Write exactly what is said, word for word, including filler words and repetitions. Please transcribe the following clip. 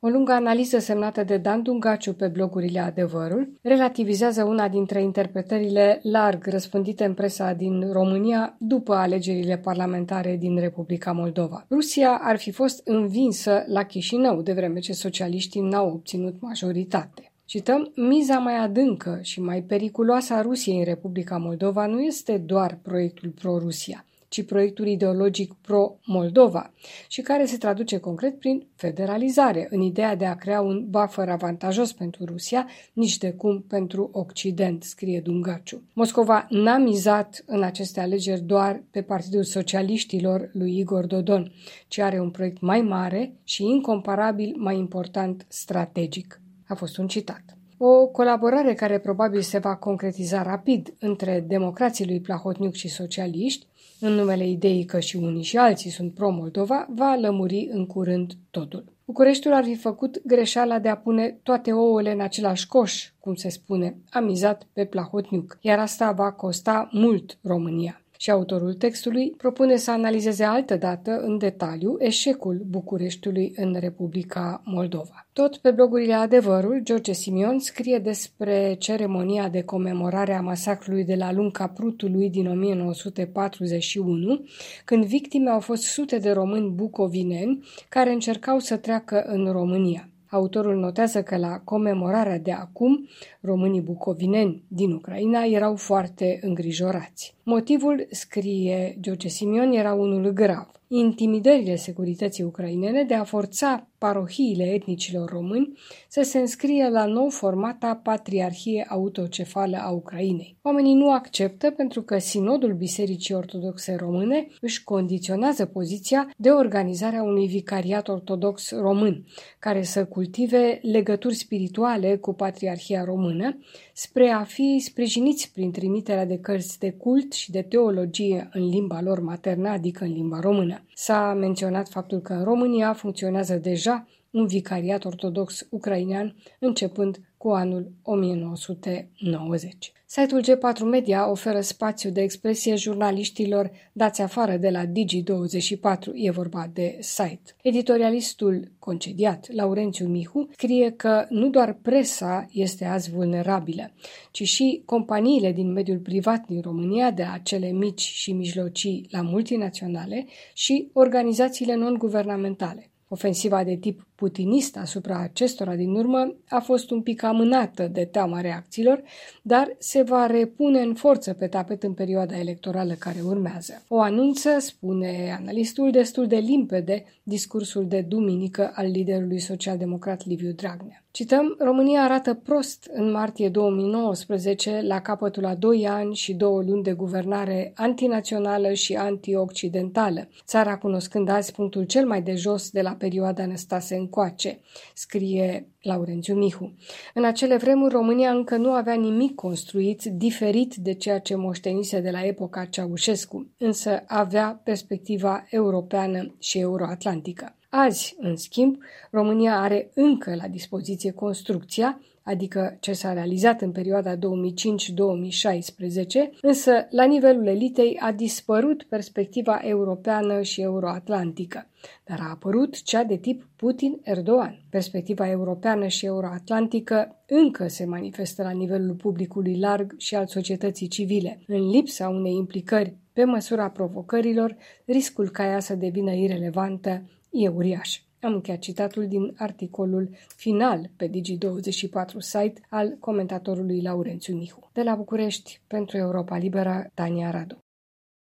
O lungă analiză semnată de Dan Dungaciu pe blogurile Adevărul relativizează una dintre interpretările larg răspândite în presa din România după alegerile parlamentare din Republica Moldova. Rusia ar fi fost învinsă la Chișinău, de vreme ce socialiștii n-au obținut majoritate. Cităm, miza mai adâncă și mai periculoasă a Rusiei în Republica Moldova nu este doar proiectul pro-Rusia, ci proiectul ideologic pro-Moldova și care se traduce concret prin federalizare, în ideea de a crea un buffer avantajos pentru Rusia, nici de cum pentru Occident, scrie Dungaciu. Moscova n-a mizat în aceste alegeri doar pe Partidul Socialiștilor lui Igor Dodon, ci are un proiect mai mare și incomparabil mai important strategic. A fost un citat. O colaborare care probabil se va concretiza rapid între democrații lui Plahotniuc și socialiști, în numele ideii că și unii și alții sunt pro-Moldova, va lămuri în curând totul. Bucureștiul ar fi făcut greșeala de a pune toate ouăle în același coș, cum se spune, a mizat pe Plahotniuc, iar asta va costa mult România. Și autorul textului propune să analizeze altădată în detaliu eșecul Bucureștiului în Republica Moldova. Tot pe blogurile Adevărul, George Simion scrie despre ceremonia de comemorare a masacrului de la Lunca Prutului din o mie nouă sute patruzeci și unu, când victime au fost sute de români bucovineni care încercau să treacă în România. Autorul notează că la comemorarea de acum, românii bucovineni din Ucraina erau foarte îngrijorați. Motivul, scrie George Simion, era unul grav. Intimidările securității ucrainene de a forța parohiile etnicilor români să se înscrie la nou formata Patriarhie Autocefală a Ucrainei. Oamenii nu acceptă pentru că Sinodul Bisericii Ortodoxe Române își condiționează poziția de organizarea unui vicariat ortodox român, care să cultive legături spirituale cu Patriarhia Română, spre a fi sprijiniți prin trimiterea de cărți de cult și de teologie în limba lor maternă, adică în limba română. S-a menționat faptul că în România funcționează deja un vicariat ortodox ucrainean începând cu anul o mie nouă sute nouăzeci. Site-ul G patru Media oferă spațiu de expresie jurnaliștilor dați afară de la Digi douăzeci și patru, e vorba de site. Editorialistul concediat, Laurențiu Mihu, scrie că nu doar presa este azi vulnerabilă, ci și companiile din mediul privat din România, de la cele mici și mijlocii la multinaționale, și organizațiile non-guvernamentale. Ofensiva de tip putinist asupra acestora din urmă a fost un pic amânată de teama reacțiilor, dar se va repune în forță pe tapet în perioada electorală care urmează. O anunță, spune analistul, destul de limpede discursul de duminică al liderului social-democrat Liviu Dragnea. Cităm, România arată prost în martie două mii nouăsprezece, la capătul a doi ani și două luni de guvernare antinațională și antioccidentală, țara cunoscând azi punctul cel mai de jos de la perioada Năstase încoace, scrie Laurențiu Mihu. În acele vremuri, România încă nu avea nimic construit diferit de ceea ce moștenise de la epoca Ceaușescu, însă avea perspectiva europeană și euroatlantică. Azi, în schimb, România are încă la dispoziție construcția, adică ce s-a realizat în perioada două mii cinci două mii șaisprezece, însă la nivelul elitei a dispărut perspectiva europeană și euroatlantică, dar a apărut cea de tip Putin-Erdogan. Perspectiva europeană și euroatlantică încă se manifestă la nivelul publicului larg și al societății civile. În lipsa unei implicări pe măsura provocărilor, riscul ca ea să devină irelevantă e uriaș. Am încheiat citatul din articolul final pe Digi douăzeci și patru site al comentatorului Laurențiu Mihu. De la București, pentru Europa Liberă, Tania Radu.